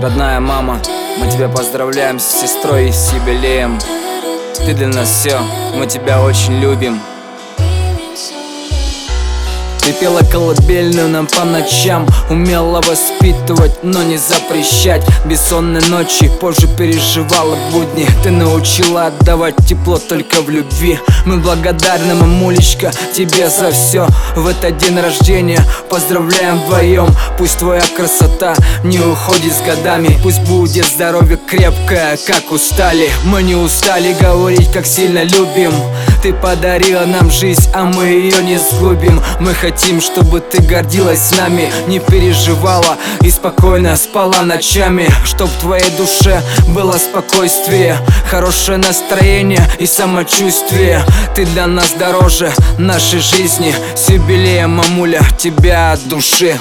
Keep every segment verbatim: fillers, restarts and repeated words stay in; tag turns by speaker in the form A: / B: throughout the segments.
A: Родная мама, мы тебя поздравляем с сестрой и с юбилеем. Ты для нас все, мы тебя очень любим. Ты пела колыбельную нам по ночам, умела воспитывать, но не запрещать. Бессонные ночи, позже переживала будни. Ты научила отдавать тепло только в любви. Мы благодарны, мамулечка, тебе за все. В этот день рождения поздравляем вдвоем. Пусть твоя красота не уходит с годами. Пусть будет здоровье крепкое, как устали. Мы не устали говорить, как сильно любим. Ты подарила нам жизнь, а мы ее не сгубим. Мы хотим, чтобы ты гордилась нами, не переживала и спокойно спала ночами. Чтоб в твоей душе было спокойствие, хорошее настроение и самочувствие. Ты для нас дороже нашей жизни. С юбилеем, мамуля, тебя от души.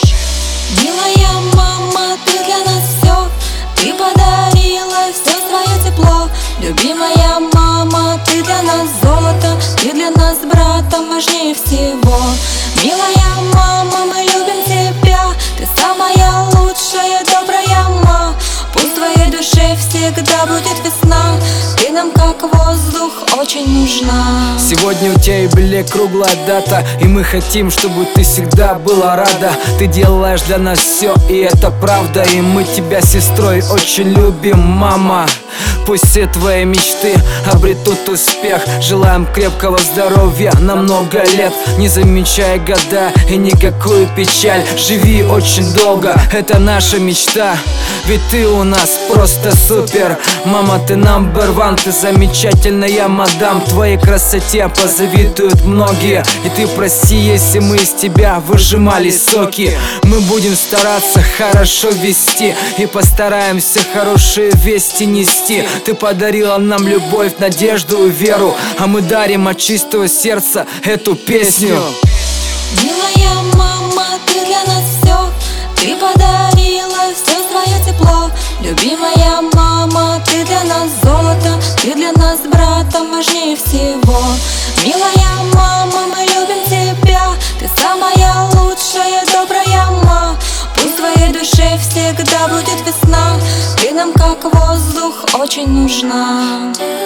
B: Милая мама, ты для нас все. Ты подарила все свое тепло. Любимая мама, ты для нас золото. Ты для нас братом важнее всего. Милая мама, мы любим тебя. Ты самая лучшая, добрая мама. Пусть в твоей душе всегда будет весна. Ты нам как воздух очень нужна.
A: Сегодня у тебя юбилей, круглая дата, и мы хотим, чтобы ты всегда была рада. Ты делаешь для нас все, и это правда. И мы тебя с сестрой очень любим, мама. Пусть все твои мечты обретут успех. Желаем крепкого здоровья на много лет, не замечая года и никакую печаль. Живи очень долго, это наша мечта. Ведь ты у нас просто супер. Мама, ты number one, ты замечательная мадам. Твоей красоте позавидуют многие. И ты прости, если мы из тебя выжимали соки. Мы будем стараться хорошо вести и постараемся хорошие вести нести. Ты подарила нам любовь, надежду и веру, а мы дарим от чистого сердца эту песню.
B: Милая мама, ты для нас все. Ты подарила все свое тепло. Любимая мама, ты для нас золото. Ты для нас братом важнее всего. Милая мама, мы любим тебя. Ты самая лучшая, добрая мама. Пусть в твоей душе всегда будет весна. Ты нам как воздух очень нужна.